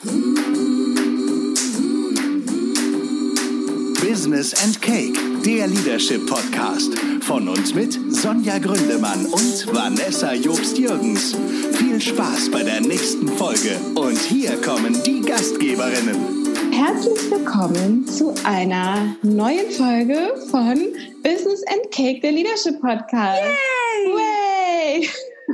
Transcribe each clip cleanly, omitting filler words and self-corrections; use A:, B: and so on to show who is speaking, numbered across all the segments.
A: Business and Cake, der Leadership Podcast. Von und mit Sonja Gründemann und Vanessa Jobst-Jürgens. Viel Spaß bei der nächsten Folge. Und hier kommen die Gastgeberinnen.
B: Herzlich willkommen zu einer neuen Folge von Business and Cake, der Leadership Podcast. Yay!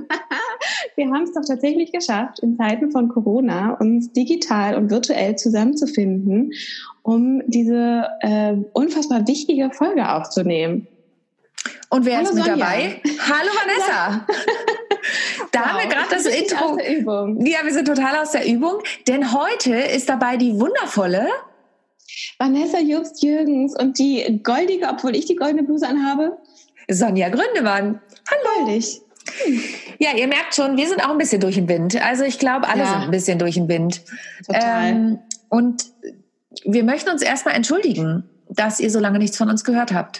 B: Wir haben es doch tatsächlich geschafft, in Zeiten von Corona uns digital und virtuell zusammenzufinden, um diese unfassbar wichtige Folge aufzunehmen.
C: Und wer ist mit
B: Sonja.
C: dabei? Hallo Vanessa! Da haben wir gerade das Intro.
B: Aus der Übung.
C: Ja, wir sind total aus der Übung, denn heute ist dabei die wundervolle
B: Vanessa Jobst-Jürgens und die goldige, obwohl ich die goldene Bluse anhabe,
C: Sonja Gründemann. Hallo!
B: goldig.
C: Ja, ihr merkt schon, wir sind auch ein bisschen durch den Wind. Also ich glaube, alle sind ein bisschen durch den Wind.
B: Total.
C: Und wir möchten uns erstmal entschuldigen, dass ihr so lange nichts von uns gehört habt.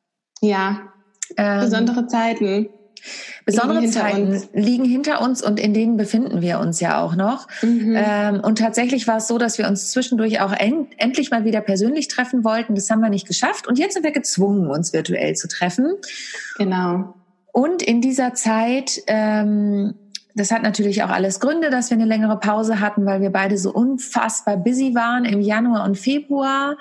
B: Ja, besondere Zeiten.
C: Besondere Zeiten liegen hinter uns und in denen befinden wir uns ja auch noch. Und tatsächlich war es so, dass wir uns zwischendurch auch endlich mal wieder persönlich treffen wollten. Das haben wir nicht geschafft. Und jetzt sind wir gezwungen, uns virtuell zu treffen.
B: Genau.
C: Und in dieser Zeit, das hat natürlich auch alles Gründe, dass wir eine längere Pause hatten, weil wir beide so unfassbar busy waren im Januar und Februar.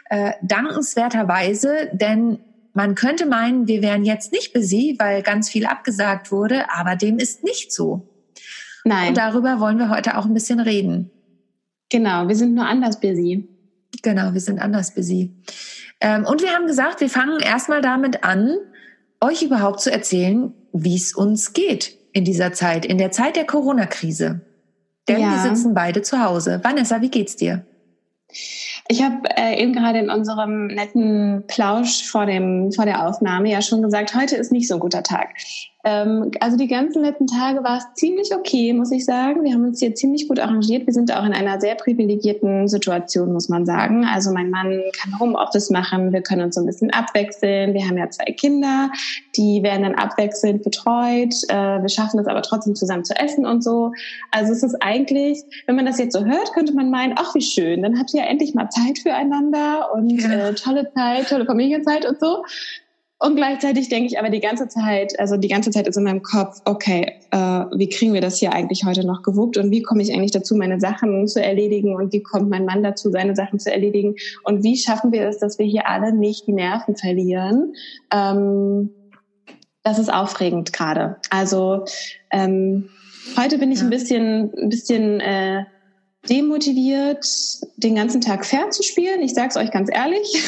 C: Dankenswerterweise, denn man könnte meinen, wir wären jetzt nicht busy, weil ganz viel abgesagt wurde, aber dem ist nicht so.
B: Nein.
C: Und darüber wollen wir heute auch ein bisschen reden.
B: Genau, wir sind nur anders busy.
C: Genau, wir sind anders busy. Und wir haben gesagt, wir fangen erstmal damit an, euch überhaupt zu erzählen, wie es uns geht in dieser Zeit, in der Zeit der Corona-Krise. Denn wir sitzen beide zu Hause. Vanessa, wie geht's dir?
B: Ich habe eben gerade in unserem netten Plausch vor der Aufnahme ja schon gesagt, heute ist nicht so ein guter Tag. Also die ganzen letzten Tage war es ziemlich okay, muss ich sagen. Wir haben uns hier ziemlich gut arrangiert. Wir sind auch in einer sehr privilegierten Situation, muss man sagen. Also mein Mann kann Homeoffice machen, wir können uns so ein bisschen abwechseln. Wir haben ja 2 Kinder, die werden dann abwechselnd betreut. Wir schaffen es aber trotzdem zusammen zu essen und so. Also es ist eigentlich, wenn man das jetzt so hört, könnte man meinen, ach wie schön, dann habt ihr ja endlich mal Zeit füreinander und tolle Zeit, tolle Familienzeit und so. Und gleichzeitig denke ich aber die ganze Zeit ist in meinem Kopf, okay, wie kriegen wir das hier eigentlich heute noch gewuppt und wie komme ich eigentlich dazu, meine Sachen zu erledigen und wie kommt mein Mann dazu, seine Sachen zu erledigen und wie schaffen wir es, dass wir hier alle nicht die Nerven verlieren? Das ist aufregend gerade. Also heute bin ich ein bisschen demotiviert, den ganzen Tag fair zu spielen. Ich sag's euch ganz ehrlich.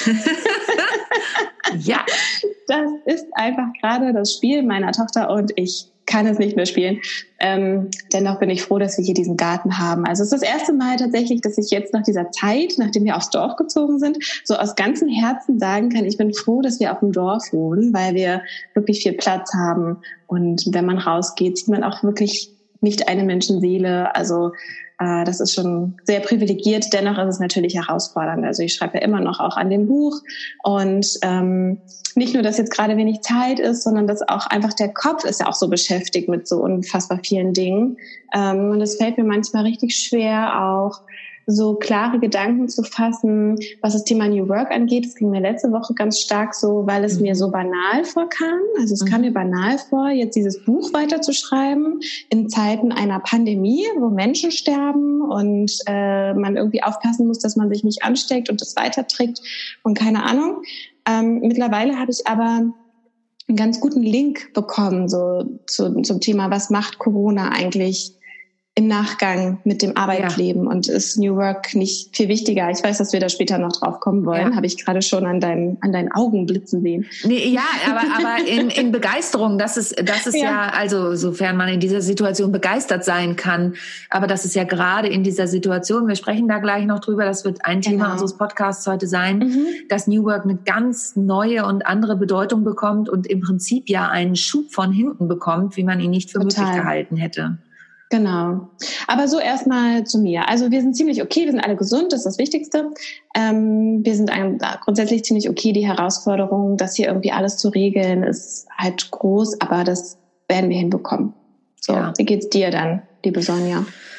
C: Ja.
B: Das ist einfach gerade das Spiel meiner Tochter und ich kann es nicht mehr spielen. Dennoch bin ich froh, dass wir hier diesen Garten haben. Also es ist das erste Mal tatsächlich, dass ich jetzt nach dieser Zeit, nachdem wir aufs Dorf gezogen sind, so aus ganzem Herzen sagen kann, ich bin froh, dass wir auf dem Dorf wohnen, weil wir wirklich viel Platz haben. Und wenn man rausgeht, sieht man auch wirklich nicht eine Menschenseele. Also das ist schon sehr privilegiert. Dennoch ist es natürlich herausfordernd. Also ich schreibe ja immer noch auch an dem Buch und nicht nur, dass jetzt gerade wenig Zeit ist, sondern dass auch einfach der Kopf ist ja auch so beschäftigt mit so unfassbar vielen Dingen. Und es fällt mir manchmal richtig schwer, auch so klare Gedanken zu fassen, was das Thema New Work angeht. Das ging mir letzte Woche ganz stark so, weil es mir so banal vorkam. Also es kam mir banal vor, jetzt dieses Buch weiterzuschreiben in Zeiten einer Pandemie, wo Menschen sterben und man irgendwie aufpassen muss, dass man sich nicht ansteckt und das weiterträgt und keine Ahnung. Mittlerweile habe ich aber einen ganz guten Link bekommen so zum Thema, was macht Corona eigentlich im Nachgang mit dem Arbeitsleben und ist New Work nicht viel wichtiger? Ich weiß, dass wir da später noch drauf kommen wollen. Habe ich gerade schon an deinen Augen blitzen sehen.
C: Nee, ja, aber in Begeisterung, das ist ja, also sofern man in dieser Situation begeistert sein kann, aber das ist ja gerade in dieser Situation, wir sprechen da gleich noch drüber, das wird ein Thema unseres Podcasts heute sein, dass New Work eine ganz neue und andere Bedeutung bekommt und im Prinzip ja einen Schub von hinten bekommt, wie man ihn nicht für möglich gehalten hätte.
B: Genau. Aber so erstmal zu mir. Also wir sind ziemlich okay, wir sind alle gesund, das ist das Wichtigste. Wir sind grundsätzlich ziemlich okay. Die Herausforderung, das hier irgendwie alles zu regeln, ist halt groß, aber das werden wir hinbekommen. So, Wie geht's dir dann, liebe Sonja?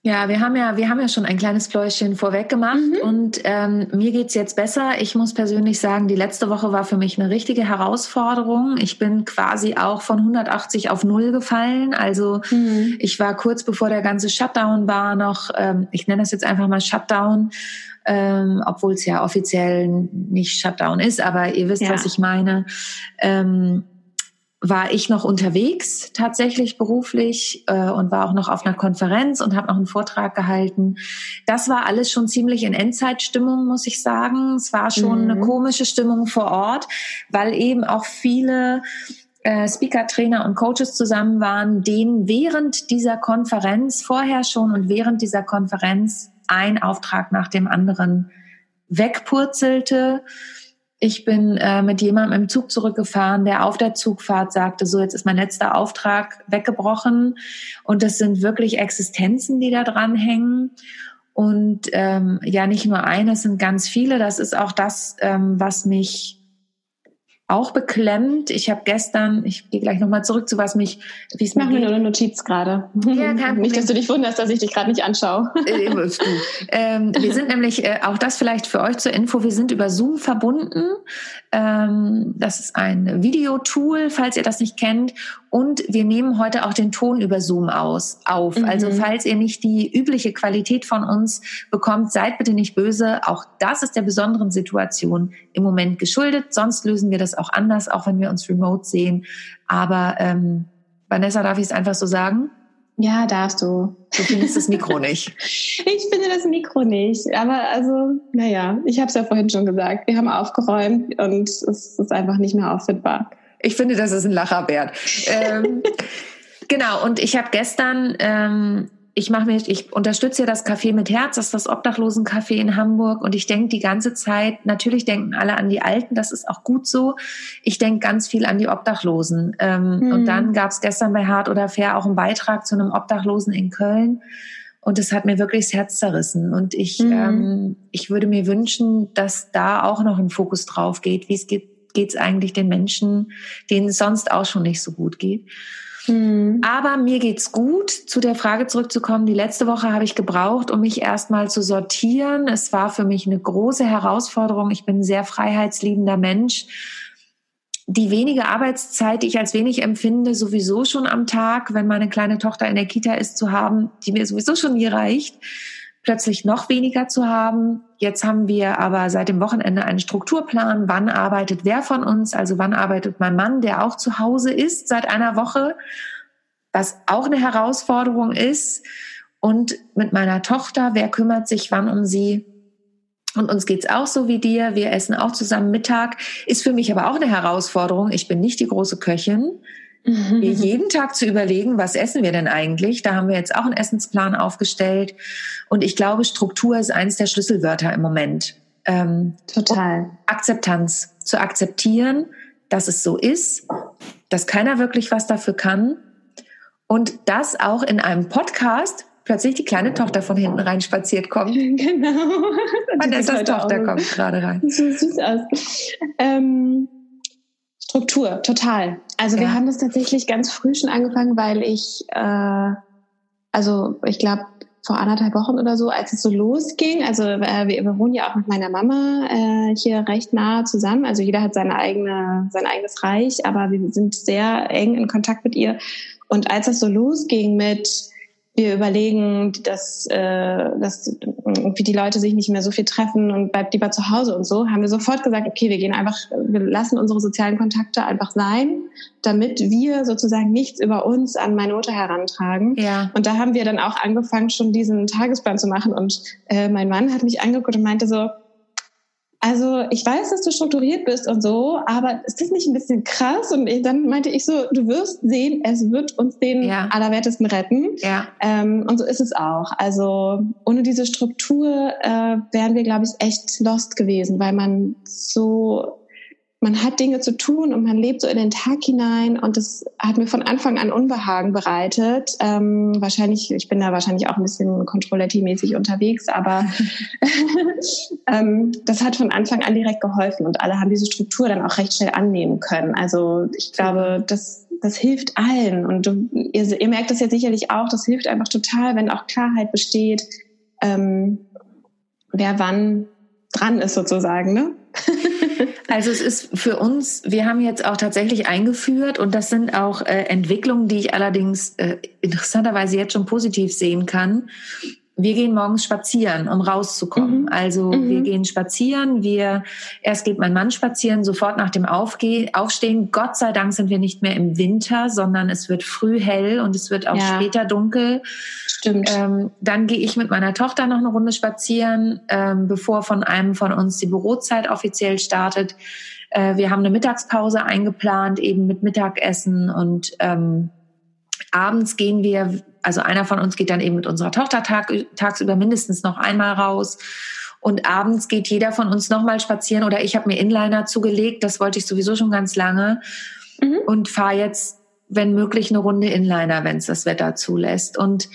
C: Ja, wir haben ja schon ein kleines Pläuschen vorweg gemacht und mir geht's jetzt besser. Ich muss persönlich sagen, die letzte Woche war für mich eine richtige Herausforderung. Ich bin quasi auch von 180 auf 0 gefallen. Also ich war kurz bevor der ganze Shutdown war noch, ich nenne das jetzt einfach mal Shutdown, obwohl es ja offiziell nicht Shutdown ist, aber ihr wisst, was ich meine. War ich noch unterwegs, tatsächlich beruflich, und war auch noch auf einer Konferenz und habe noch einen Vortrag gehalten. Das war alles schon ziemlich in Endzeitstimmung, muss ich sagen. Es war schon eine komische Stimmung vor Ort, weil eben auch viele Speaker, Trainer und Coaches zusammen waren, denen während dieser Konferenz, vorher schon und während dieser Konferenz, ein Auftrag nach dem anderen wegpurzelte. Ich bin mit jemandem im Zug zurückgefahren, der auf der Zugfahrt sagte, so, jetzt ist mein letzter Auftrag weggebrochen. Und das sind wirklich Existenzen, die da dran hängen. Und nicht nur eine, es sind ganz viele. Das ist auch das, was mich auch beklemmt. Ich habe gestern, ich gehe gleich nochmal zurück zu was mich, wie es mir
B: Mach mir nur eine Notiz gerade.
C: Ja, kein Problem.
B: Nicht, dass du dich wunderst, dass ich dich gerade nicht anschaue.
C: Wir sind nämlich, auch das vielleicht für euch zur Info, wir sind über Zoom verbunden. Das ist ein Videotool, falls ihr das nicht kennt. Und wir nehmen heute auch den Ton über Zoom auf. Also falls ihr nicht die übliche Qualität von uns bekommt, seid bitte nicht böse. Auch das ist der besonderen Situation im Moment geschuldet. Sonst lösen wir das auch anders, auch wenn wir uns remote sehen. Aber Vanessa, darf ich es einfach so sagen?
B: Ja, darfst du.
C: Du findest das Mikro nicht.
B: Ich finde das Mikro nicht. Aber ich habe es ja vorhin schon gesagt. Wir haben aufgeräumt und es ist einfach nicht mehr auffindbar.
C: Ich finde, das ist ein Lacher wert. Genau, und ich habe gestern, ich unterstütze ja das Café mit Herz, das ist das Obdachlosencafé in Hamburg, und ich denke die ganze Zeit, natürlich denken alle an die Alten, das ist auch gut so. Ich denke ganz viel an die Obdachlosen. Und dann gab es gestern bei Hart oder Fair auch einen Beitrag zu einem Obdachlosen in Köln. Und es hat mir wirklich das Herz zerrissen. Und ich würde mir wünschen, dass da auch noch ein Fokus drauf geht. Wie geht's eigentlich den Menschen, denen es sonst auch schon nicht so gut geht. Aber mir geht's gut. Zu der Frage zurückzukommen, die letzte Woche habe ich gebraucht, um mich erstmal zu sortieren. Es war für mich eine große Herausforderung. Ich bin ein sehr freiheitsliebender Mensch. Die wenige Arbeitszeit, die ich als wenig empfinde, sowieso schon am Tag, wenn meine kleine Tochter in der Kita ist, zu haben, die mir sowieso schon nie reicht, plötzlich noch weniger zu haben. Jetzt haben wir aber seit dem Wochenende einen Strukturplan. Wann arbeitet wer von uns? Also wann arbeitet mein Mann, der auch zu Hause ist seit einer Woche, was auch eine Herausforderung ist. Und mit meiner Tochter, wer kümmert sich wann um sie? Und uns geht's auch so wie dir. Wir essen auch zusammen Mittag. Ist für mich aber auch eine Herausforderung. Ich bin nicht die große Köchin. Mir jeden Tag zu überlegen, was essen wir denn eigentlich? Da haben wir jetzt auch einen Essensplan aufgestellt. Und ich glaube, Struktur ist eines der Schlüsselwörter im Moment.
B: Total.
C: Akzeptanz. Zu akzeptieren, dass es so ist, dass keiner wirklich was dafür kann. Und dass auch in einem Podcast plötzlich die kleine Tochter von hinten rein spaziert kommt.
B: Genau.
C: Vanessas Tochter kommt gerade rein.
B: So süß aus. Struktur, total. Also wir haben das tatsächlich ganz früh schon angefangen, weil ich glaube, vor 1,5 Wochen oder so, als es so losging, also wir wohnen ja auch mit meiner Mama hier recht nah zusammen, also jeder hat sein eigenes Reich, aber wir sind sehr eng in Kontakt mit ihr. Und als das so losging mit, wir überlegen, dass irgendwie die Leute sich nicht mehr so viel treffen und bleibt lieber zu Hause und so, haben wir sofort gesagt, okay, wir lassen unsere sozialen Kontakte einfach sein, damit wir sozusagen nichts über uns an meine Mutter herantragen. Ja. Und da haben wir dann auch angefangen, schon diesen Tagesplan zu machen. Und mein Mann hat mich angeguckt und meinte so, also ich weiß, dass du strukturiert bist und so, aber ist das nicht ein bisschen krass? Und dann meinte ich so, du wirst sehen, es wird uns den Allerwertesten retten. Ja. Und so ist es auch. Also ohne diese Struktur wären wir, glaube ich, echt lost gewesen, weil man hat Dinge zu tun und man lebt so in den Tag hinein, und das hat mir von Anfang an Unbehagen bereitet. Ich bin da wahrscheinlich auch ein bisschen Controlletti-mäßig unterwegs, aber das hat von Anfang an direkt geholfen, und alle haben diese Struktur dann auch recht schnell annehmen können. Also ich glaube, das das hilft allen. Und ihr merkt das jetzt sicherlich auch, das hilft einfach total, wenn auch Klarheit besteht, wer wann dran ist sozusagen, ne?
C: Also es ist für uns, wir haben jetzt auch tatsächlich eingeführt und das sind auch Entwicklungen, die ich allerdings interessanterweise jetzt schon positiv sehen kann. Wir gehen morgens spazieren, um rauszukommen. Also wir gehen spazieren, erst geht mein Mann spazieren, sofort nach dem Aufstehen. Gott sei Dank sind wir nicht mehr im Winter, sondern es wird früh hell und es wird auch später dunkel.
B: Stimmt.
C: Dann gehe ich mit meiner Tochter noch eine Runde spazieren, bevor von einem von uns die Bürozeit offiziell startet. Wir haben eine Mittagspause eingeplant, eben mit Mittagessen und abends gehen wir, also einer von uns geht dann eben mit unserer Tochter tagsüber mindestens noch einmal raus und abends geht jeder von uns nochmal spazieren oder ich habe mir Inliner zugelegt, das wollte ich sowieso schon ganz lange und fahre jetzt, wenn möglich, eine Runde Inliner, wenn es das Wetter zulässt. Und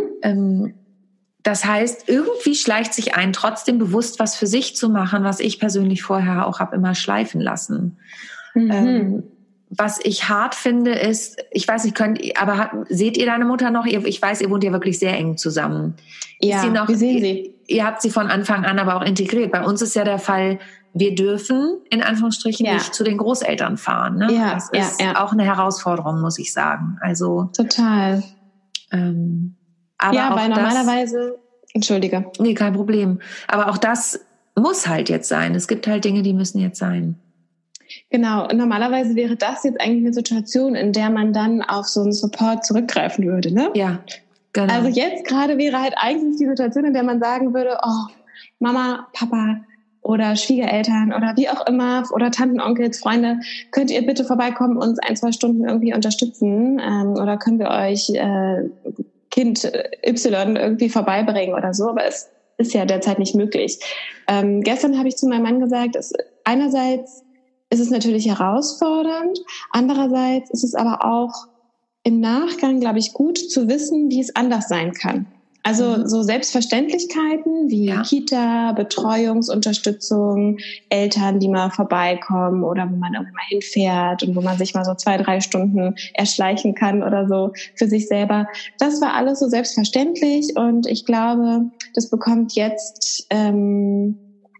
C: das heißt, irgendwie schleicht sich ein, trotzdem bewusst was für sich zu machen, was ich persönlich vorher auch habe immer schleifen lassen. Was ich hart finde ist, ich weiß nicht, seht ihr deine Mutter noch? Ich weiß, ihr wohnt ja wirklich sehr eng zusammen.
B: Ja, wir sehen sie.
C: Ihr habt sie von Anfang an aber auch integriert. Bei uns ist ja der Fall, wir dürfen in Anführungsstrichen nicht zu den Großeltern fahren. Ne?
B: Ja,
C: das ist auch eine Herausforderung, muss ich sagen. Also
B: total.
C: Aber
B: ja,
C: auch
B: weil normalerweise, entschuldige.
C: Nee, kein Problem. Aber auch das muss halt jetzt sein. Es gibt halt Dinge, die müssen jetzt sein.
B: Genau, und normalerweise wäre das jetzt eigentlich eine Situation, in der man dann auf so einen Support zurückgreifen würde, ne?
C: Ja, genau.
B: Also jetzt gerade wäre halt eigentlich die Situation, in der man sagen würde, oh, Mama, Papa oder Schwiegereltern oder wie auch immer oder Tanten, Onkels, Freunde, könnt ihr bitte vorbeikommen, uns 1-2 Stunden irgendwie unterstützen oder können wir euch Kind Y irgendwie vorbeibringen oder so, aber es ist ja derzeit nicht möglich. Gestern habe ich zu meinem Mann gesagt, einerseits ist es natürlich herausfordernd, andererseits ist es aber auch im Nachgang, glaube ich, gut zu wissen, wie es anders sein kann. Also so Selbstverständlichkeiten wie Kita, Betreuungsunterstützung, Eltern, die mal vorbeikommen oder wo man irgendwie mal hinfährt und wo man sich mal so 2-3 Stunden erschleichen kann oder so für sich selber. Das war alles so selbstverständlich und ich glaube, das bekommt jetzt eine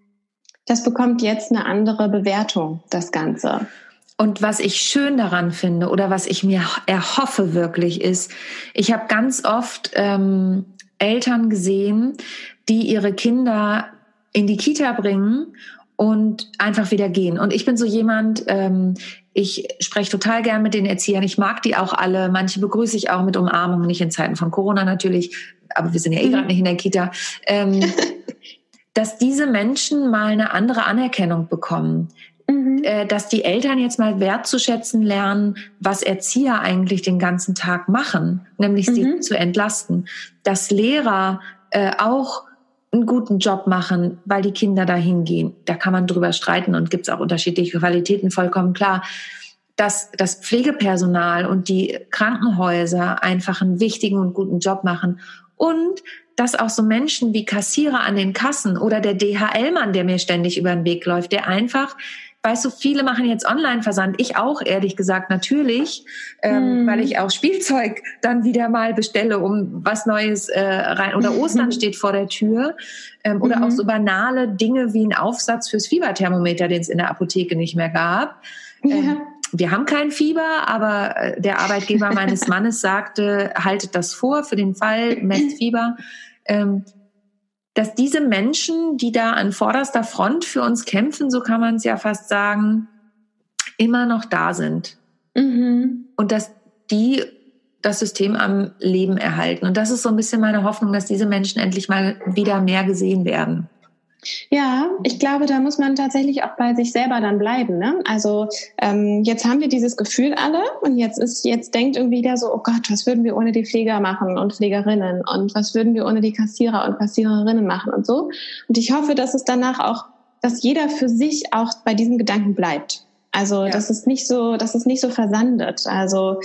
B: andere Bewertung, das Ganze.
C: Und was ich schön daran finde oder was ich mir erhoffe wirklich ist, ich habe ganz oft Eltern gesehen, die ihre Kinder in die Kita bringen und einfach wieder gehen. Und ich bin so jemand, ich spreche total gern mit den Erziehern, ich mag die auch alle, manche begrüße ich auch mit Umarmung, nicht in Zeiten von Corona natürlich, aber wir sind ja gerade nicht in der Kita, dass diese Menschen mal eine andere Anerkennung bekommen. Dass die Eltern jetzt mal wertzuschätzen lernen, was Erzieher eigentlich den ganzen Tag machen, nämlich sie zu entlasten. Dass Lehrer auch einen guten Job machen, weil die Kinder dahin gehen. Da kann man drüber streiten und gibt es auch unterschiedliche Qualitäten, vollkommen klar. Dass das Pflegepersonal und die Krankenhäuser einfach einen wichtigen und guten Job machen. Und dass auch so Menschen wie Kassierer an den Kassen oder der DHL-Mann, der mir ständig über den Weg läuft, der einfach, weißt du, viele machen jetzt Online-Versand. Ich auch, ehrlich gesagt, natürlich, weil ich auch Spielzeug dann wieder mal bestelle, um was Neues rein. Oder Ostern steht vor der Tür. Oder auch so banale Dinge wie ein Aufsatz fürs Fieberthermometer, den es in der Apotheke nicht mehr gab. Wir haben kein Fieber, aber der Arbeitgeber meines Mannes sagte, haltet das vor für den Fall, messt Fieber. Dass diese Menschen, die da an vorderster Front für uns kämpfen, so kann man es ja fast sagen, immer noch da sind. Und dass die das System am Leben erhalten. Und das ist so ein bisschen meine Hoffnung, dass diese Menschen endlich mal wieder mehr gesehen werden.
B: Ja, ich glaube, da muss man tatsächlich auch bei sich selber dann bleiben, ne? Also jetzt haben wir dieses Gefühl alle und jetzt denkt irgendwie jeder so, oh Gott, was würden wir ohne die Pfleger machen und Pflegerinnen und was würden wir ohne die Kassierer und Kassiererinnen machen und so. Und ich hoffe, dass es danach auch, dass jeder für sich auch bei diesem Gedanken bleibt. Also dass es nicht so versandet. Also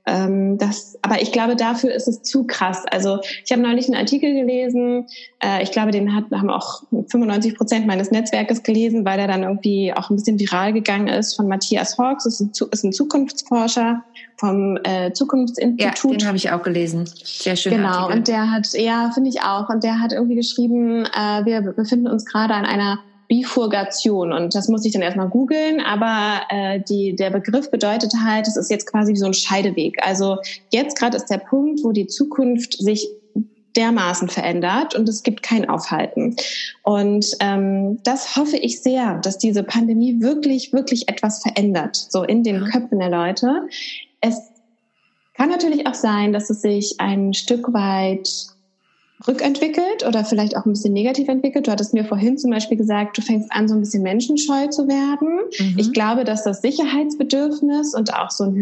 B: Aber ich glaube, dafür ist es zu krass. Also ich habe neulich einen Artikel gelesen, ich glaube, den haben auch 95% meines Netzwerkes gelesen, weil der dann irgendwie auch ein bisschen viral gegangen ist, von Matthias Hawks, ist ein Zukunftsforscher vom Zukunftsinstitut.
C: Ja, den habe ich auch gelesen. Sehr schön.
B: Genau,
C: Artikel.
B: und der hat, ja, finde ich auch, und der hat irgendwie geschrieben, wir befinden uns gerade an einer Bifurkation, und das muss ich dann erstmal googeln, aber der Begriff bedeutet halt, es ist jetzt quasi wie so ein Scheideweg. Also jetzt gerade ist der Punkt, wo die Zukunft sich dermaßen verändert und es gibt kein Aufhalten. Und das hoffe ich sehr, dass diese Pandemie wirklich, wirklich etwas verändert, so in den Köpfen der Leute. Es kann natürlich auch sein, dass es sich ein Stück weit rückentwickelt oder vielleicht auch ein bisschen negativ entwickelt. Du hattest mir vorhin zum Beispiel gesagt, du fängst an, so ein bisschen menschenscheu zu werden. Mhm. Ich glaube, dass das Sicherheitsbedürfnis und auch so eine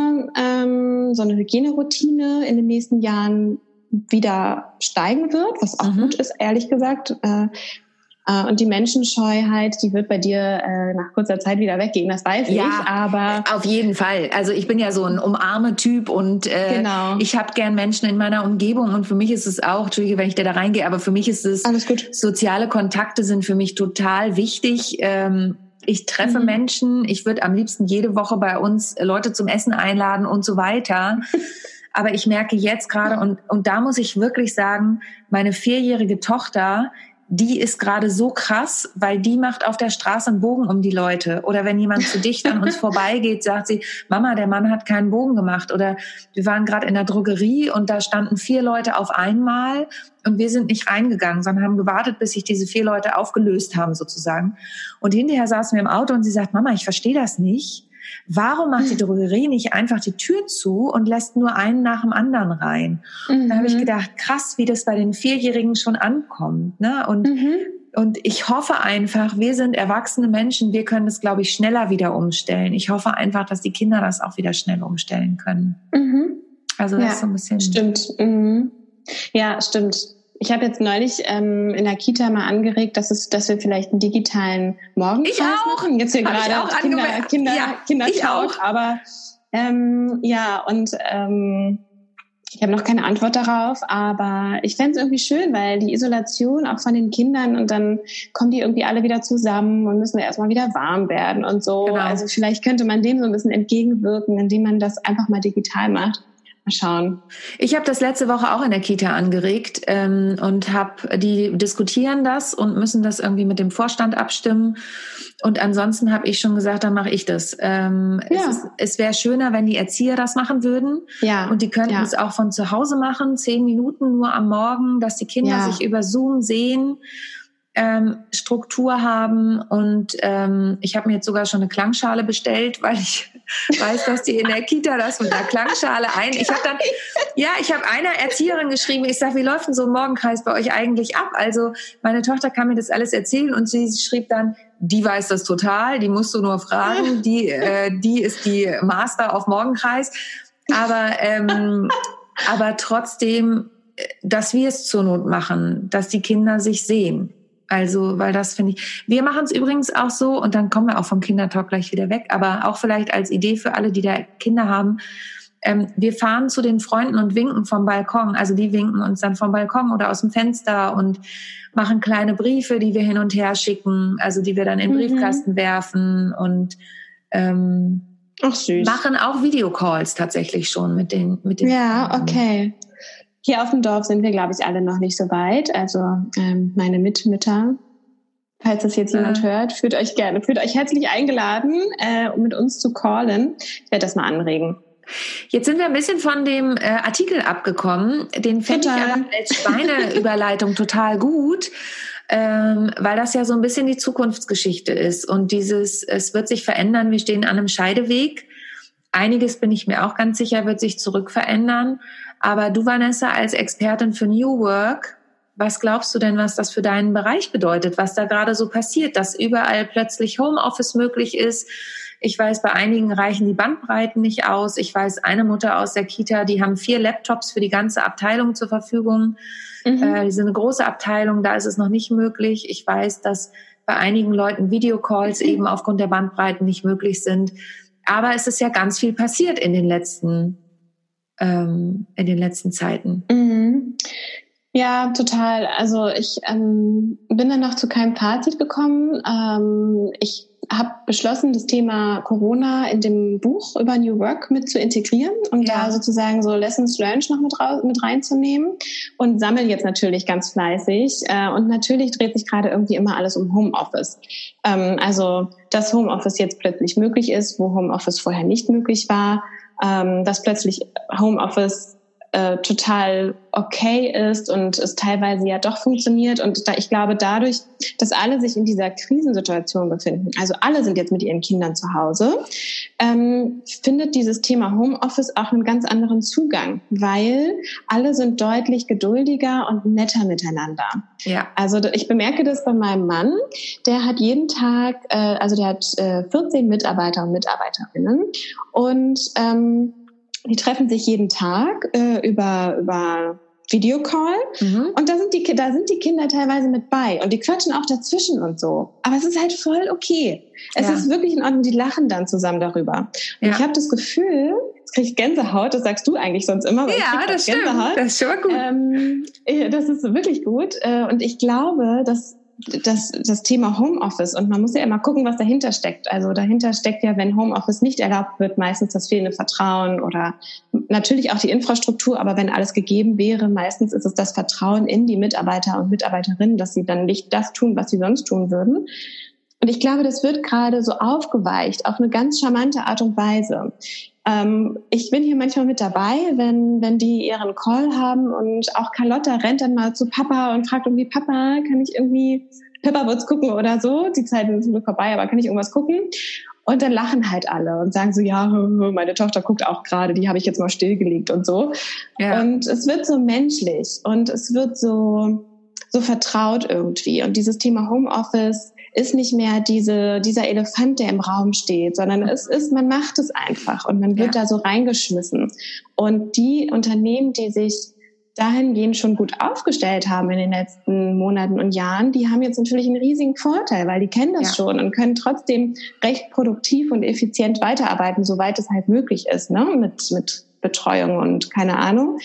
B: Hygieneroutine in den nächsten Jahren wieder steigen wird, was auch gut ist, ehrlich gesagt. Und die Menschenscheuheit, die wird bei dir nach kurzer Zeit wieder weggehen, das weiß ich. Aber
C: auf jeden Fall. Also ich bin ja so ein Umarme-Typ und ich habe gern Menschen in meiner Umgebung, und für mich ist es auch, Entschuldige, wenn ich da reingehe, aber für mich ist es, soziale Kontakte sind für mich total wichtig. Ich treffe Menschen, ich würde am liebsten jede Woche bei uns Leute zum Essen einladen und so weiter. Aber ich merke jetzt gerade, und da muss ich wirklich sagen, meine 4-jährige Tochter, die ist gerade so krass, weil die macht auf der Straße einen Bogen um die Leute. Oder wenn jemand zu dicht an uns vorbeigeht, sagt sie, Mama, der Mann hat keinen Bogen gemacht. Oder wir waren gerade in der Drogerie und da standen 4 Leute auf einmal und wir sind nicht reingegangen, sondern haben gewartet, bis sich diese 4 Leute aufgelöst haben sozusagen. Und hinterher saßen wir im Auto und sie sagt, Mama, ich verstehe das nicht. Warum macht die Drogerie nicht einfach die Tür zu und lässt nur einen nach dem anderen rein? Da habe ich gedacht, krass, wie das bei den 4-Jährigen schon ankommt. Ne? Und ich hoffe einfach, wir sind erwachsene Menschen, wir können das, glaube ich, schneller wieder umstellen. Ich hoffe einfach, dass die Kinder das auch wieder schnell umstellen können. Also das ist so ein bisschen...
B: Stimmt. Ja, stimmt. Ich habe jetzt neulich in der Kita mal angeregt, dass wir vielleicht einen digitalen Morgenkreis machen. Jetzt hier gerade Kinder
C: ich auch.
B: Aber ich habe noch keine Antwort darauf, aber ich fände es irgendwie schön, weil die Isolation auch von den Kindern, und dann kommen die irgendwie alle wieder zusammen und müssen erstmal wieder warm werden und so. Genau. Also vielleicht könnte man dem so ein bisschen entgegenwirken, indem man das einfach mal digital macht. Mal schauen.
C: Ich habe das letzte Woche auch in der Kita angeregt und die diskutieren das und müssen das irgendwie mit dem Vorstand abstimmen. Und ansonsten habe ich schon gesagt, dann mache ich das. Es wäre schöner, wenn die Erzieher das machen würden. Ja. Und die könnten es auch von zu Hause machen, 10 Minuten nur am Morgen, dass die Kinder sich über Zoom sehen, Struktur haben. Und ich habe mir jetzt sogar schon eine Klangschale bestellt, weil ich weiß, dass die in der Kita das mit einer Klangschale Ich habe einer Erzieherin geschrieben, ich sage, wie läuft denn so ein Morgenkreis bei euch eigentlich ab? Also meine Tochter kann mir das alles erzählen, und sie schrieb dann, die weiß das total, die musst du nur fragen, die ist die Master auf Morgenkreis. Aber trotzdem, dass wir es zur Not machen, dass die Kinder sich sehen. Also, weil das finde ich, wir machen es übrigens auch so, und dann kommen wir auch vom Kindertalk gleich wieder weg, aber auch vielleicht als Idee für alle, die da Kinder haben, wir fahren zu den Freunden und winken vom Balkon, also die winken uns dann vom Balkon oder aus dem Fenster und machen kleine Briefe, die wir hin und her schicken, also die wir dann in den Briefkasten werfen, und machen auch Videocalls tatsächlich schon mit den
B: Ja,
C: Freunden.
B: Okay. Hier auf dem Dorf sind wir, glaube ich, alle noch nicht so weit. Also meine Mitmütter, falls das jetzt jemand hört, fühlt euch herzlich eingeladen, um mit uns zu callen. Ich werde das mal anregen.
C: Jetzt sind wir ein bisschen von dem Artikel abgekommen. Den fände ich aber als Schweineüberleitung total gut, weil das ja so ein bisschen die Zukunftsgeschichte ist. Und es wird sich verändern, wir stehen an einem Scheideweg. Einiges, bin ich mir auch ganz sicher, wird sich zurückverändern. Aber du, Vanessa, als Expertin für New Work, was glaubst du denn, was das für deinen Bereich bedeutet, was da gerade so passiert, dass überall plötzlich Homeoffice möglich ist? Ich weiß, bei einigen reichen die Bandbreiten nicht aus. Ich weiß, eine Mutter aus der Kita, die haben 4 Laptops für die ganze Abteilung zur Verfügung. Die sind eine große Abteilung, da ist es noch nicht möglich. Ich weiß, dass bei einigen Leuten Videocalls eben aufgrund der Bandbreiten nicht möglich sind. Aber es ist ja ganz viel passiert in den letzten in den letzten Zeiten.
B: Mhm. Ja, total. Also ich bin dann noch zu keinem Fazit gekommen. Ich habe beschlossen, das Thema Corona in dem Buch über New Work mit zu integrieren und da sozusagen so Lessons Learned noch mit reinzunehmen und sammle jetzt natürlich ganz fleißig. Und natürlich dreht sich gerade irgendwie immer alles um Homeoffice. Also, dass Homeoffice jetzt plötzlich möglich ist, wo Homeoffice vorher nicht möglich war, dass plötzlich Homeoffice total okay ist und es teilweise ja doch funktioniert. Und ich glaube, dadurch, dass alle sich in dieser Krisensituation befinden, also alle sind jetzt mit ihren Kindern zu Hause, findet dieses Thema Homeoffice auch einen ganz anderen Zugang, weil alle sind deutlich geduldiger und netter miteinander. Ja. Also ich bemerke das bei meinem Mann, der hat jeden Tag, der hat 14 Mitarbeiter und Mitarbeiterinnen und die treffen sich jeden Tag über Videocall und da sind die Kinder teilweise mit bei und die quatschen auch dazwischen und so. Aber es ist halt voll okay. Es ist wirklich in Ordnung, die lachen dann zusammen darüber. Und ich habe das Gefühl, jetzt kriege ich Gänsehaut, das sagst du eigentlich sonst immer. Weil
C: das stimmt, das ist schon mal
B: gut. Das ist wirklich gut und ich glaube, dass das Thema Homeoffice und man muss ja immer gucken, was dahinter steckt. Also dahinter steckt ja, wenn Homeoffice nicht erlaubt wird, meistens das fehlende Vertrauen oder natürlich auch die Infrastruktur, aber wenn alles gegeben wäre, meistens ist es das Vertrauen in die Mitarbeiter und Mitarbeiterinnen, dass sie dann nicht das tun, was sie sonst tun würden. Und ich glaube, das wird gerade so aufgeweicht, auf eine ganz charmante Art und Weise. Ich bin hier manchmal mit dabei, wenn die ihren Call haben und auch Carlotta rennt dann mal zu Papa und fragt irgendwie, Papa, kann ich irgendwie Pepperwoods gucken oder so? Die Zeit ist nur vorbei, aber kann ich irgendwas gucken? Und dann lachen halt alle und sagen so, ja, meine Tochter guckt auch gerade, die habe ich jetzt mal stillgelegt und so. Ja. Und es wird so menschlich und es wird so vertraut irgendwie. Und dieses Thema Homeoffice ist nicht mehr dieser Elefant, der im Raum steht, sondern man macht es einfach und man wird da so reingeschmissen. Und die Unternehmen, die sich dahingehend schon gut aufgestellt haben in den letzten Monaten und Jahren, die haben jetzt natürlich einen riesigen Vorteil, weil die kennen das schon und können trotzdem recht produktiv und effizient weiterarbeiten, soweit es halt möglich ist, ne, mit Betreuung und keine Ahnung.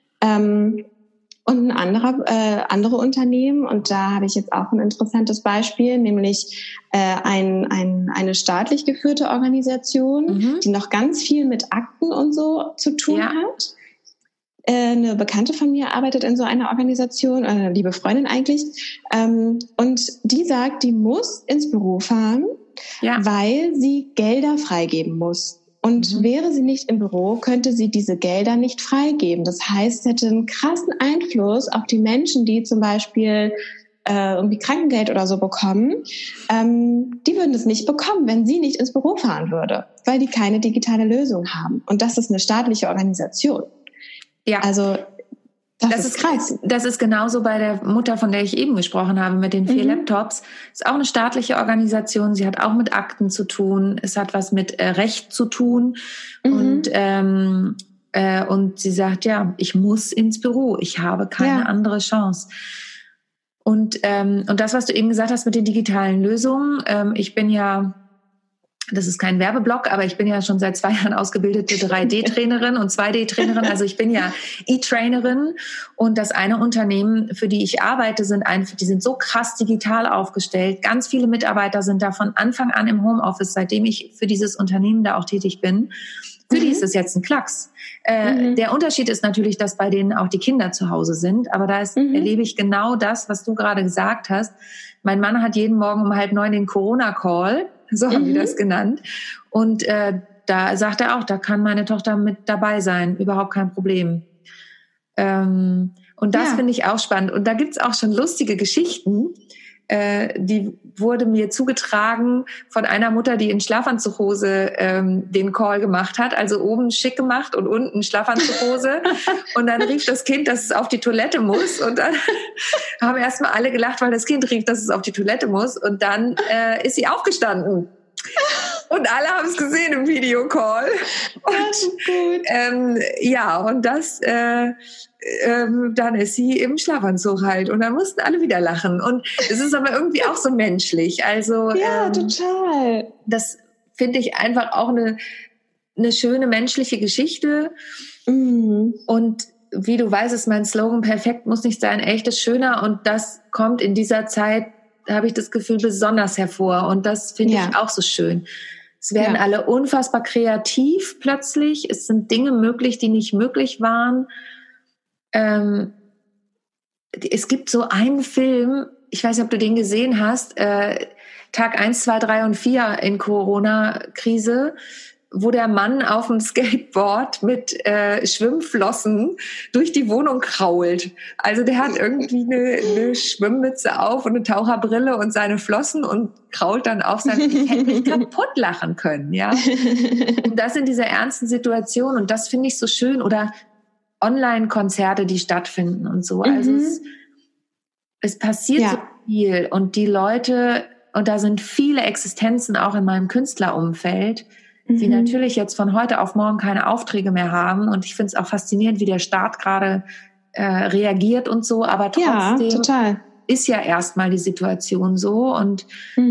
B: Und andere Unternehmen, und da habe ich jetzt auch ein interessantes Beispiel, nämlich eine staatlich geführte Organisation, die noch ganz viel mit Akten und so zu tun hat. Eine Bekannte von mir arbeitet in so einer Organisation, eine liebe Freundin eigentlich, und die sagt, die muss ins Büro fahren, weil sie Gelder freigeben muss. Und wäre sie nicht im Büro, könnte sie diese Gelder nicht freigeben. Das heißt, es hätte einen krassen Einfluss auf die Menschen, die zum Beispiel irgendwie Krankengeld oder so bekommen. Die würden es nicht bekommen, wenn sie nicht ins Büro fahren würde, weil die keine digitale Lösung haben. Und das ist eine staatliche Organisation. Ja. Also das ist krass.
C: Das ist genauso bei der Mutter, von der ich eben gesprochen habe, mit den 4 Laptops. Ist auch eine staatliche Organisation. Sie hat auch mit Akten zu tun. Es hat was mit Recht zu tun. Und sie sagt, ja, ich muss ins Büro. Ich habe keine andere Chance. Und das, was du eben gesagt hast mit den digitalen Lösungen, ich bin ja, das ist kein Werbeblock, aber ich bin ja schon seit 2 Jahren ausgebildete 3D-Trainerin und 2D-Trainerin. Also ich bin ja E-Trainerin. Und das eine Unternehmen, für die ich arbeite, die sind so krass digital aufgestellt. Ganz viele Mitarbeiter sind da von Anfang an im Homeoffice, seitdem ich für dieses Unternehmen da auch tätig bin. Für die ist es jetzt ein Klacks. Der Unterschied ist natürlich, dass bei denen auch die Kinder zu Hause sind. Aber da erlebe ich genau das, was du gerade gesagt hast. Mein Mann hat jeden Morgen um 8:30 den Corona-Call. So haben die das genannt. Und da sagt er auch, da kann meine Tochter mit dabei sein. Überhaupt kein Problem. Und das finde ich auch spannend. Und da gibt's auch schon lustige Geschichten. Die wurde mir zugetragen von einer Mutter, die in Schlafanzughose den Call gemacht hat. Also oben schick gemacht und unten Schlafanzughose. Und dann rief das Kind, dass es auf die Toilette muss. Und dann haben erstmal alle gelacht, weil das Kind rief, dass es auf die Toilette muss. Und dann ist sie aufgestanden. Und alle haben es gesehen im Videocall.
B: Das ist gut.
C: Und dann ist sie im Schlafanzug halt. Und dann mussten alle wieder lachen. Und es ist aber irgendwie auch so menschlich. Also
B: ja, total.
C: Das finde ich einfach auch eine eine schöne menschliche Geschichte. Und wie du weißt, ist mein Slogan, perfekt muss nicht sein, echt ist schöner. Und das kommt in dieser Zeit, habe ich das Gefühl, besonders hervor. Und das finde ich auch so schön. Es werden alle unfassbar kreativ plötzlich. Es sind Dinge möglich, die nicht möglich waren. Es gibt so einen Film, ich weiß nicht, ob du den gesehen hast, Tag 1, 2, 3 und 4 in Corona-Krise, wo der Mann auf dem Skateboard mit Schwimmflossen durch die Wohnung krault. Also der hat irgendwie eine Schwimmmütze auf und eine Taucherbrille und seine Flossen und krault dann auf sein... Ich hätte mich kaputt lachen können, ja. Und das in dieser ernsten Situation. Und das finde ich so schön. Oder Online-Konzerte, die stattfinden und so. Also es passiert so viel. Und die Leute... Und da sind viele Existenzen auch in meinem Künstlerumfeld, die natürlich jetzt von heute auf morgen keine Aufträge mehr haben. Und ich finde es auch faszinierend, wie der Staat gerade reagiert und so. Aber trotzdem ist ja erstmal die Situation so. Und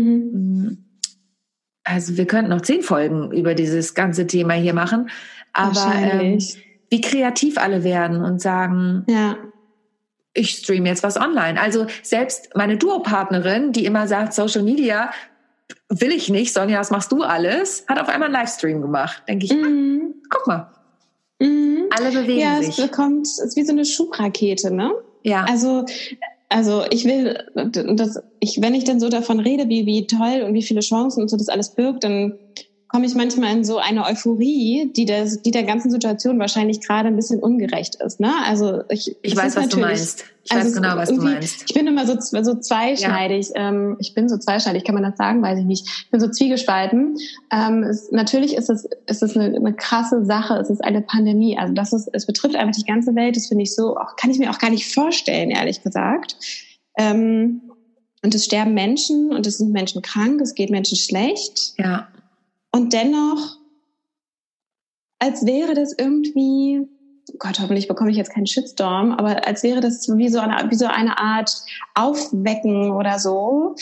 C: also wir könnten noch 10 Folgen über dieses ganze Thema hier machen. Aber wie kreativ alle werden und sagen... ich streame jetzt was online. Also selbst meine Duopartnerin, die immer sagt, Social Media will ich nicht, Sonja, das machst du alles, hat auf einmal einen Livestream gemacht. Denke ich, guck mal. Alle bewegen sich.
B: Ja, es ist wie so eine Schubrakete, ne?
C: Ja.
B: Also ich will, wenn ich dann so davon rede, wie toll und wie viele Chancen und so das alles birgt, dann komme ich manchmal in so eine Euphorie, die der ganzen Situation wahrscheinlich gerade ein bisschen ungerecht ist. Ne? Also ich
C: weiß, was du meinst. Ich weiß genau, was du meinst.
B: Ich bin immer so zweischneidig. Ja. Ich bin so zweischneidig, kann man das sagen? Weiß ich nicht. Ich bin so zwiegespalten. Natürlich ist es eine krasse Sache. Es ist eine Pandemie. Also es betrifft einfach die ganze Welt. Das finde ich so, kann ich mir auch gar nicht vorstellen, ehrlich gesagt. Und es sterben Menschen und es sind Menschen krank. Es geht Menschen schlecht.
C: Ja.
B: Und dennoch, als wäre das irgendwie, Gott, hoffentlich bekomme ich jetzt keinen Shitstorm, aber als wäre das wie so eine Art Aufwecken oder so,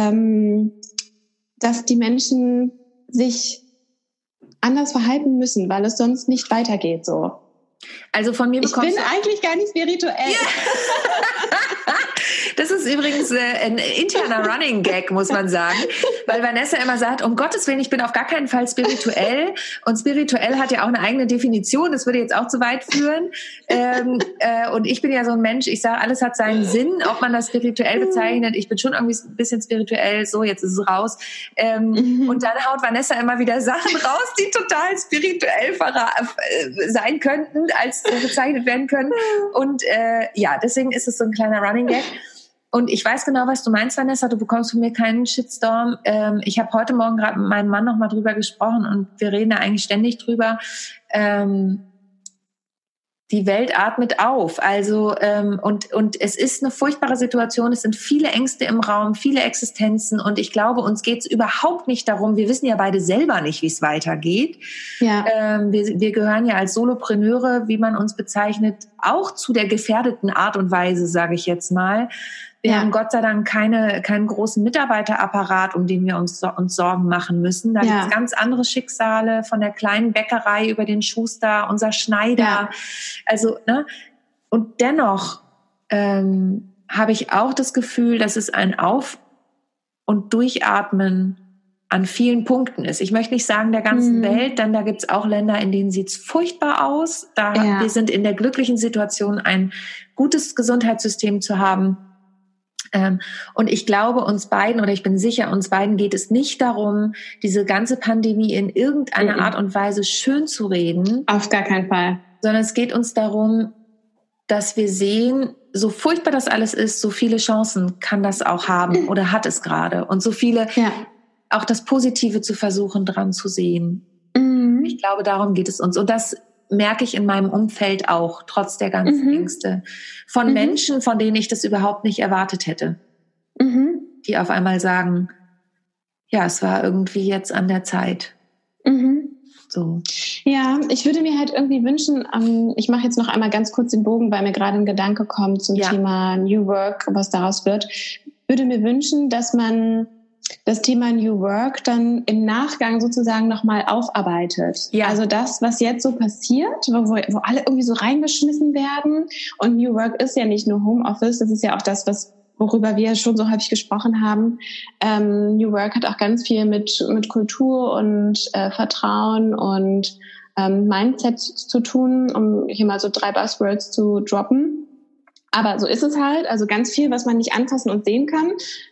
B: dass die Menschen sich anders verhalten müssen, weil es sonst nicht weitergeht so.
C: Also von mir bekommst
B: ich bin eigentlich gar nicht spirituell.
C: Das ist übrigens ein interner Running Gag, muss man sagen, weil Vanessa immer sagt, um Gottes Willen, ich bin auf gar keinen Fall spirituell. Und spirituell hat ja auch eine eigene Definition, das würde jetzt auch zu weit führen. Und ich bin ja so ein Mensch, ich sage, alles hat seinen Sinn, ob man das spirituell bezeichnet. Ich bin schon irgendwie ein bisschen spirituell, so, jetzt ist es raus. Und dann haut Vanessa immer wieder Sachen raus, die total spirituell sein könnten, als bezeichnet werden können. Und deswegen ist es so ein kleiner Running Gag. Und ich weiß genau, was du meinst, Vanessa. Du bekommst von mir keinen Shitstorm. Ich habe heute Morgen gerade mit meinem Mann nochmal drüber gesprochen und wir reden da eigentlich ständig drüber. Die Welt atmet auf. Also und es ist eine furchtbare Situation. Es sind viele Ängste im Raum, viele Existenzen. Und ich glaube, uns geht es überhaupt nicht darum. Wir wissen ja beide selber nicht, wie es weitergeht. Ja. Wir gehören ja als Solopreneure, wie man uns bezeichnet, auch zu der gefährdeten Art und Weise, sage ich jetzt mal. Wir haben Gott sei Dank keinen großen Mitarbeiterapparat, um den wir uns Sorgen machen müssen. Da gibt es ganz andere Schicksale, von der kleinen Bäckerei über den Schuster, unser Schneider. Ja. Also, ne? Und dennoch habe ich auch das Gefühl, dass es ein Auf- und Durchatmen an vielen Punkten ist. Ich möchte nicht sagen der ganzen Welt, denn da gibt es auch Länder, in denen sieht es furchtbar aus. Wir sind in der glücklichen Situation, ein gutes Gesundheitssystem zu haben. Und ich glaube, uns beiden, oder ich bin sicher, uns beiden geht es nicht darum, diese ganze Pandemie in irgendeiner Art und Weise schön zu reden.
B: Auf gar keinen Fall.
C: Sondern es geht uns darum, dass wir sehen, so furchtbar das alles ist, so viele Chancen kann das auch haben oder hat es gerade. Und so viele, auch das Positive zu versuchen, dran zu sehen. Ich glaube, darum geht es uns. Und das merke ich in meinem Umfeld auch, trotz der ganzen Ängste. Von Menschen, von denen ich das überhaupt nicht erwartet hätte. Die auf einmal sagen, ja, es war irgendwie jetzt an der Zeit. So.
B: Ja, ich würde mir halt irgendwie wünschen, ich mache jetzt noch einmal ganz kurz den Bogen, weil mir gerade ein Gedanke kommt zum Thema New Work, was daraus wird. Würde mir wünschen, dass man das Thema New Work dann im Nachgang sozusagen nochmal aufarbeitet. Ja. Also das, was jetzt so passiert, wo alle irgendwie so reingeschmissen werden. Und New Work ist ja nicht nur Homeoffice, das ist ja auch das, worüber wir schon so häufig gesprochen haben. New Work hat auch ganz viel mit Kultur und Vertrauen und Mindset zu tun, um hier mal so 3 Buzzwords zu droppen. Aber so ist es halt, also ganz viel, was man nicht anfassen und sehen kann.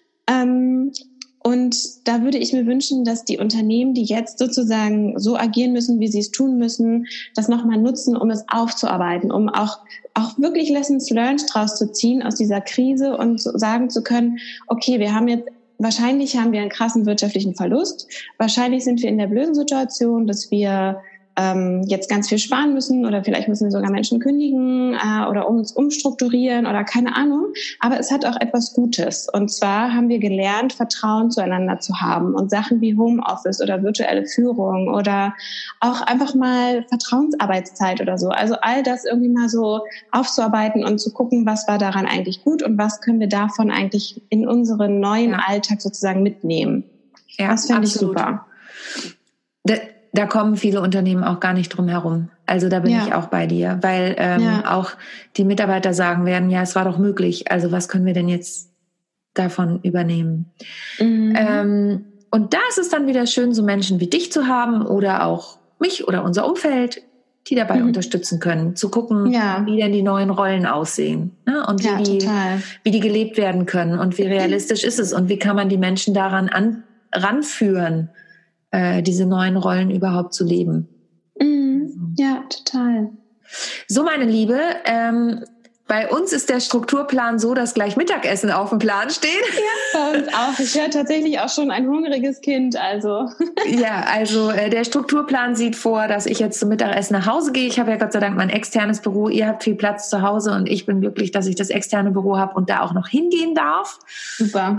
B: Und da würde ich mir wünschen, dass die Unternehmen, die jetzt sozusagen so agieren müssen, wie sie es tun müssen, das nochmal nutzen, um es aufzuarbeiten, um auch wirklich Lessons learned draus zu ziehen aus dieser Krise und sagen zu können, okay, wahrscheinlich haben wir einen krassen wirtschaftlichen Verlust. Wahrscheinlich sind wir in der blöden Situation, dass wir jetzt ganz viel sparen müssen oder vielleicht müssen wir sogar Menschen kündigen oder uns umstrukturieren oder keine Ahnung. Aber es hat auch etwas Gutes. Und zwar haben wir gelernt, Vertrauen zueinander zu haben und Sachen wie Homeoffice oder virtuelle Führung oder auch einfach mal Vertrauensarbeitszeit oder so. Also all das irgendwie mal so aufzuarbeiten und zu gucken, was war daran eigentlich gut und was können wir davon eigentlich in unseren neuen Alltag sozusagen mitnehmen. Ja, das fände ich super.
C: Da kommen viele Unternehmen auch gar nicht drum herum. Also da bin ich auch bei dir, weil auch die Mitarbeiter sagen werden, ja, es war doch möglich. Also was können wir denn jetzt davon übernehmen? Mhm. Und da ist es dann wieder schön, so Menschen wie dich zu haben oder auch mich oder unser Umfeld, die dabei unterstützen können, zu gucken, wie denn die neuen Rollen aussehen, ne? Und wie die gelebt werden können und wie realistisch ist es und wie kann man die Menschen daran ranführen, diese neuen Rollen überhaupt zu leben.
B: Ja, total.
C: So, meine Liebe, bei uns ist der Strukturplan so, dass gleich Mittagessen auf dem Plan steht.
B: Ja, bei uns auch. Ich höre tatsächlich auch schon ein hungriges Kind. Also.
C: Ja, also der Strukturplan sieht vor, dass ich jetzt zum Mittagessen nach Hause gehe. Ich habe ja Gott sei Dank mein externes Büro. Ihr habt viel Platz zu Hause und ich bin glücklich, dass ich das externe Büro habe und da auch noch hingehen darf.
B: Super.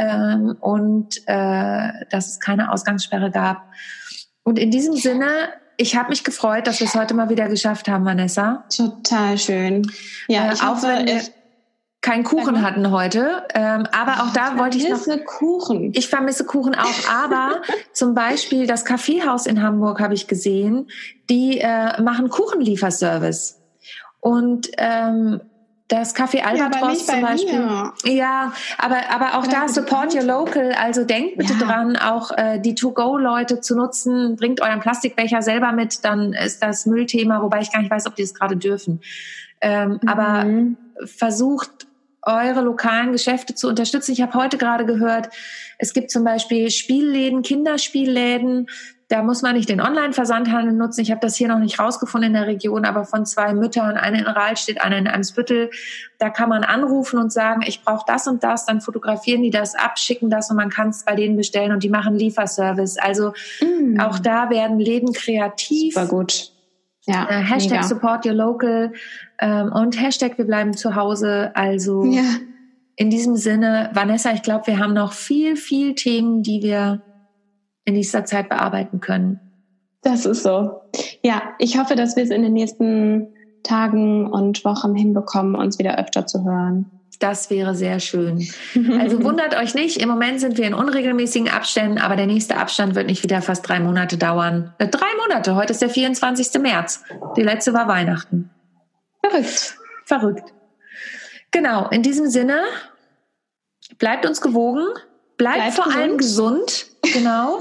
C: Dass es keine Ausgangssperre gab. Und in diesem Sinne, ich habe mich gefreut, dass wir es heute mal wieder geschafft haben, Vanessa.
B: Total schön. Ja,
C: auch wenn wir keinen Kuchen hatten heute. Aber auch da wollte ich noch...
B: Kuchen.
C: Ich vermisse Kuchen auch. Aber zum Beispiel das Kaffeehaus in Hamburg habe ich gesehen. Die machen Kuchenlieferservice. Und das Café Albatros zum Beispiel. Mir. Ja, aber auch da support your local. Also denkt bitte dran, auch die To-Go-Leute zu nutzen. Bringt euren Plastikbecher selber mit, dann ist das Müllthema, wobei ich gar nicht weiß, ob die das gerade dürfen. Aber versucht, eure lokalen Geschäfte zu unterstützen. Ich habe heute gerade gehört, es gibt zum Beispiel Spielläden, Kinderspielläden. Da muss man nicht den Online-Versandhandel nutzen. Ich habe das hier noch nicht rausgefunden in der Region, aber von 2 Müttern, eine in Rahlstedt, eine in Eimsbüttel. Da kann man anrufen und sagen, ich brauche das und das. Dann fotografieren die das ab, schicken das und man kann es bei denen bestellen und die machen Lieferservice. Also auch da werden Läden kreativ.
B: Super gut. Ja,
C: Hashtag support your local und Hashtag wir bleiben zu Hause. Also in diesem Sinne, Vanessa, ich glaube, wir haben noch viel, viel Themen, die wir in nächster Zeit bearbeiten können.
B: Das ist so. Ja, ich hoffe, dass wir es in den nächsten Tagen und Wochen hinbekommen, uns wieder öfter zu hören.
C: Das wäre sehr schön. Also wundert euch nicht, im Moment sind wir in unregelmäßigen Abständen, aber der nächste Abstand wird nicht wieder fast 3 Monate dauern. 3 Monate, heute ist der 24. März. Die letzte war Weihnachten. Verrückt. Genau, in diesem Sinne, bleibt uns gewogen, bleibt vor allem gesund. Genau.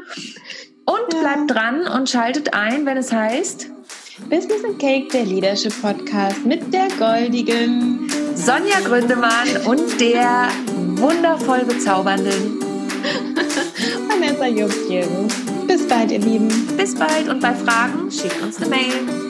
C: Und bleibt dran und schaltet ein, wenn es heißt
B: Business and Cake, der Leadership Podcast mit der goldigen
C: Sonja Gründemann und der wundervoll bezaubernden
B: Vanessa Jobst-Jürgens. Bis bald, ihr Lieben.
C: Bis bald und bei Fragen schickt uns eine Mail.